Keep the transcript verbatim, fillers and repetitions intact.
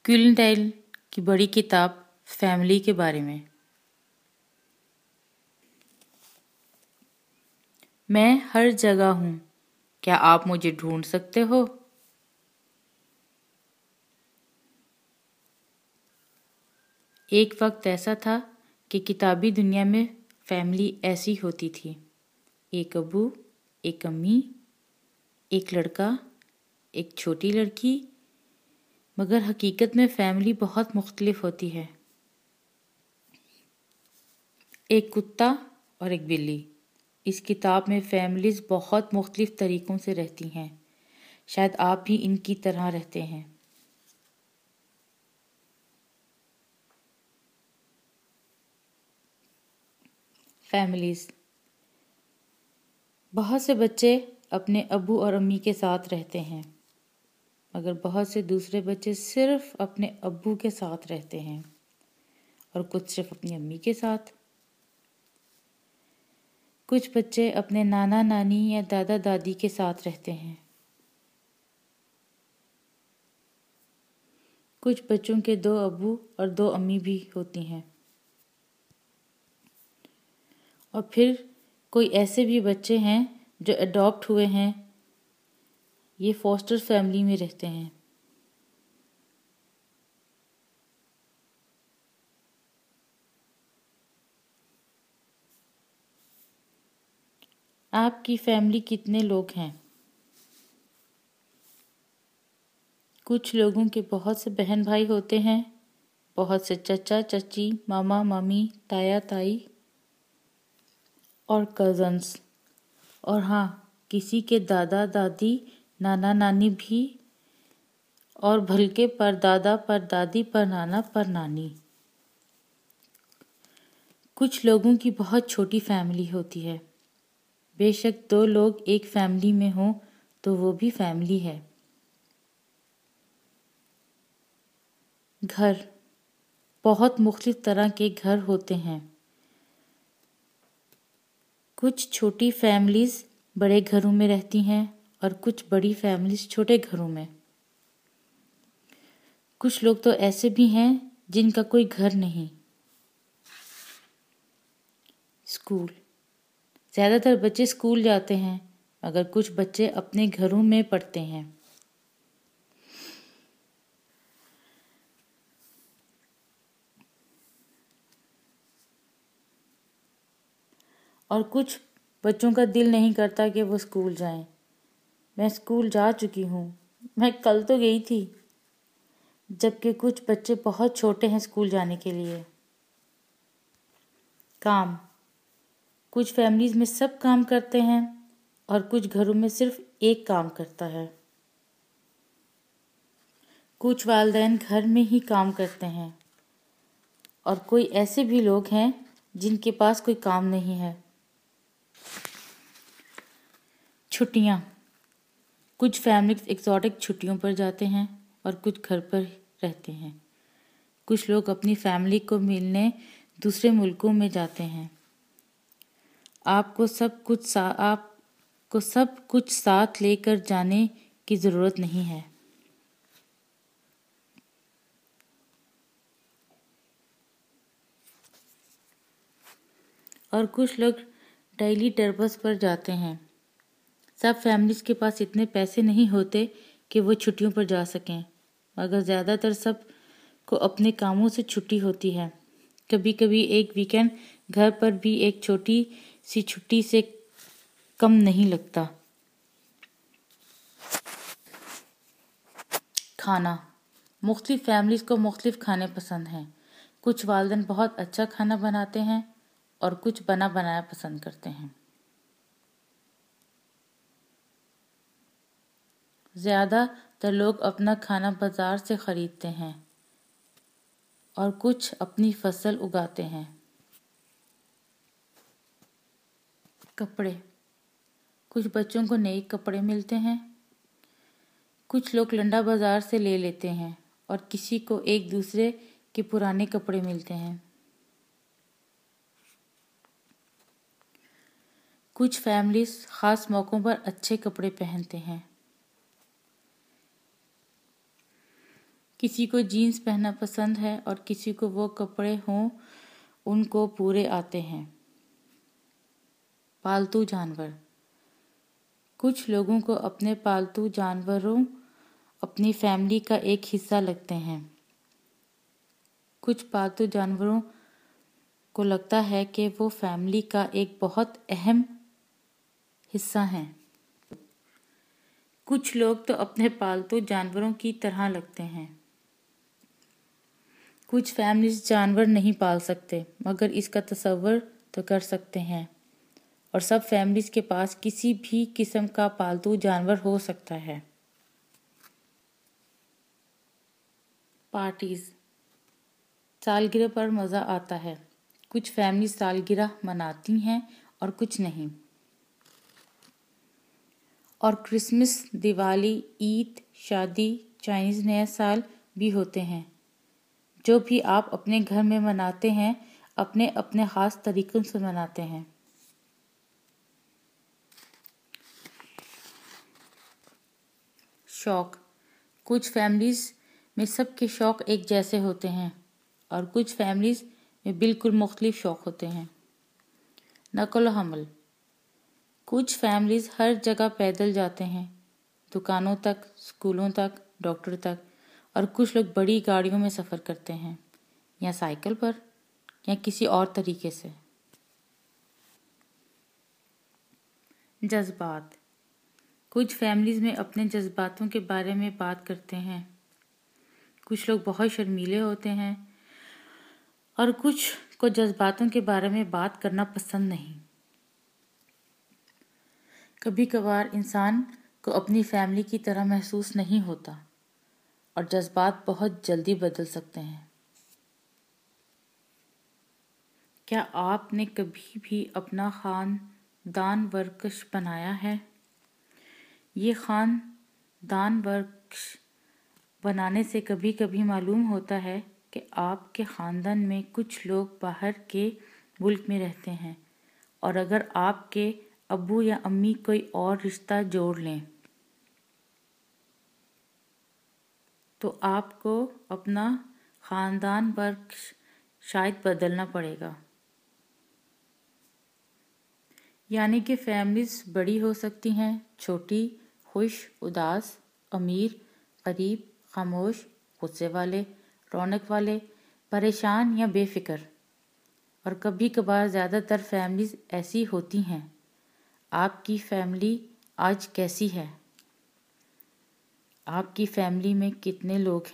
क्विलिंटाइन की बड़ी किताब फैमिली के बारे में। मैं हर जगह हूँ, क्या आप मुझे ढूंढ सकते हो? एक वक्त ऐसा था कि किताबी दुनिया में फैमिली ऐसी होती थी। एक अब्बू, एक अम्मी, एक लड़का, एक छोटी लड़की। मगर हकीकत में फैमिली बहुत मुख्तलिफ होती है। एक कुत्ता और एक बिल्ली। इस किताब में फैमिलीज बहुत मुख्तलिफ तरीक़ों से रहती हैं। शायद आप भी इनकी तरह रहते हैं। फैमिलीज। बहुत से बच्चे अपने अब्बू और अम्मी के साथ रहते हैं, मगर बहुत से दूसरे बच्चे सिर्फ अपने अब्बू के साथ रहते हैं और कुछ सिर्फ अपनी अम्मी के साथ। कुछ बच्चे अपने नाना नानी या दादा दादी के साथ रहते हैं। कुछ बच्चों के दो अब्बू और दो अम्मी भी होती हैं। और फिर कोई ऐसे भी बच्चे हैं जो अडॉप्ट हुए हैं, ये फॉस्टर फैमिली में रहते हैं। आपकी फैमिली कितने लोग हैं? कुछ लोगों के बहुत से बहन भाई होते हैं, बहुत से चचा चची, मामा मामी, ताया ताई और कज़न्स। और हाँ, किसी के दादा दादी, नाना नानी भी, और भलके परदादा परदादी, परनाना परनानी। कुछ लोगों की बहुत छोटी फैमिली होती है। बेशक दो लोग एक फैमिली में हों तो वो भी फैमिली है। घर। बहुत मुख्तलिफ तरह के घर होते हैं। कुछ छोटी फैमिलीज बड़े घरों में रहती हैं और कुछ बड़ी फैमिलीज छोटे घरों में। कुछ लोग तो ऐसे भी हैं जिनका कोई घर नहीं। स्कूल। ज़्यादातर बच्चे स्कूल जाते हैं, मगर कुछ बच्चे अपने घरों में पढ़ते हैं। और कुछ बच्चों का दिल नहीं करता कि वो स्कूल जाएं। मैं स्कूल जा चुकी हूँ, मैं कल तो गई थी। जबकि कुछ बच्चे बहुत छोटे हैं स्कूल जाने के लिए। काम। कुछ फैमिलीज में सब काम करते हैं और कुछ घरों में सिर्फ एक काम करता है। कुछ वालिदैन घर में ही काम करते हैं और कोई ऐसे भी लोग हैं जिनके पास कोई काम नहीं है। छुट्टियाँ। कुछ फैमिलीज एक्सोटिक छुट्टियों पर जाते हैं और कुछ घर पर रहते हैं। कुछ लोग अपनी फैमिली को मिलने दूसरे मुल्कों में जाते हैं। आपको सब कुछ सा आपको सब कुछ साथ लेकर जाने की ज़रूरत नहीं है। और कुछ लोग डेली टर्बस पर जाते हैं। सब फैमिलीज के पास इतने पैसे नहीं होते कि वो छुट्टियों पर जा सकें, मगर ज़्यादातर सब को अपने कामों से छुट्टी होती है। कभी कभी एक वीकेंड घर पर भी एक छोटी सी छुट्टी से कम नहीं लगता। खाना। मुख्तलिफ फैमिलीज को मुख्तलिफ खाने पसंद हैं। कुछ वालिदैन बहुत अच्छा खाना बनाते हैं और कुछ बना बनाया पसंद करते हैं। ज़्यादातर लोग अपना खाना बाज़ार से ख़रीदते हैं और कुछ अपनी फसल उगाते हैं। कपड़े। कुछ बच्चों को नए कपड़े मिलते हैं। कुछ लोग लंडा बाज़ार से ले लेते हैं और किसी को एक दूसरे के पुराने कपड़े मिलते हैं। कुछ फैमिलीज ख़ास मौक़ों पर अच्छे कपड़े पहनते हैं। کسی کو جینس پہننا پسند ہے اور کسی کو وہ کپڑے ہوں ان کو پورے آتے ہیں۔ پالتو جانور۔ کچھ لوگوں کو اپنے پالتو جانوروں اپنی فیملی کا ایک حصہ لگتے ہیں۔ کچھ پالتو جانوروں کو لگتا ہے کہ وہ فیملی کا ایک بہت اہم حصہ ہیں۔ کچھ لوگ تو اپنے پالتو جانوروں کی طرح لگتے ہیں۔ کچھ فیملیز جانور نہیں پال سکتے مگر اس کا تصور تو کر سکتے ہیں، اور سب فیملیز کے پاس کسی بھی قسم کا پالتو جانور ہو سکتا ہے۔ پارٹیز۔ سالگرہ پر مزہ آتا ہے۔ کچھ فیملیز سالگرہ مناتی ہیں اور کچھ نہیں۔ اور کرسمس، دیوالی، عید، شادی، چائنیز نیا سال بھی ہوتے ہیں۔ جو بھی آپ اپنے گھر میں مناتے ہیں اپنے اپنے خاص طریقوں سے مناتے ہیں۔ شوق۔ کچھ فیملیز میں سب کے شوق ایک جیسے ہوتے ہیں اور کچھ فیملیز میں بالکل مختلف شوق ہوتے ہیں۔ نقل و حمل۔ کچھ فیملیز ہر جگہ پیدل جاتے ہیں، دکانوں تک، اسکولوں تک، ڈاکٹر تک، اور کچھ لوگ بڑی گاڑیوں میں سفر کرتے ہیں، یا سائیکل پر، یا کسی اور طریقے سے۔ جذبات۔ کچھ فیملیز میں اپنے جذباتوں کے بارے میں بات کرتے ہیں۔ کچھ لوگ بہت شرمیلے ہوتے ہیں اور کچھ کو جذباتوں کے بارے میں بات کرنا پسند نہیں۔ کبھی کبھار انسان کو اپنی فیملی کی طرح محسوس نہیں ہوتا اور جذبات بہت جلدی بدل سکتے ہیں۔ کیا آپ نے کبھی بھی اپنا خاندان ورکش بنایا ہے؟ یہ خاندان ورکش بنانے سے کبھی کبھی معلوم ہوتا ہے کہ آپ کے خاندان میں کچھ لوگ باہر کے ملک میں رہتے ہیں، اور اگر آپ کے ابو یا امی کوئی اور رشتہ جوڑ لیں تو آپ کو اپنا خاندان ورکش شاید بدلنا پڑے گا۔ یعنی کہ فیملیز بڑی ہو سکتی ہیں، چھوٹی، خوش، اداس، امیر، غریب، خاموش، غصے والے، رونق والے، پریشان یا بے فکر، اور کبھی کبھار زیادہ تر فیملیز ایسی ہوتی ہیں۔ آپ کی فیملی آج کیسی ہے؟ آپ کی فیملی میں کتنے لوگ ہیں؟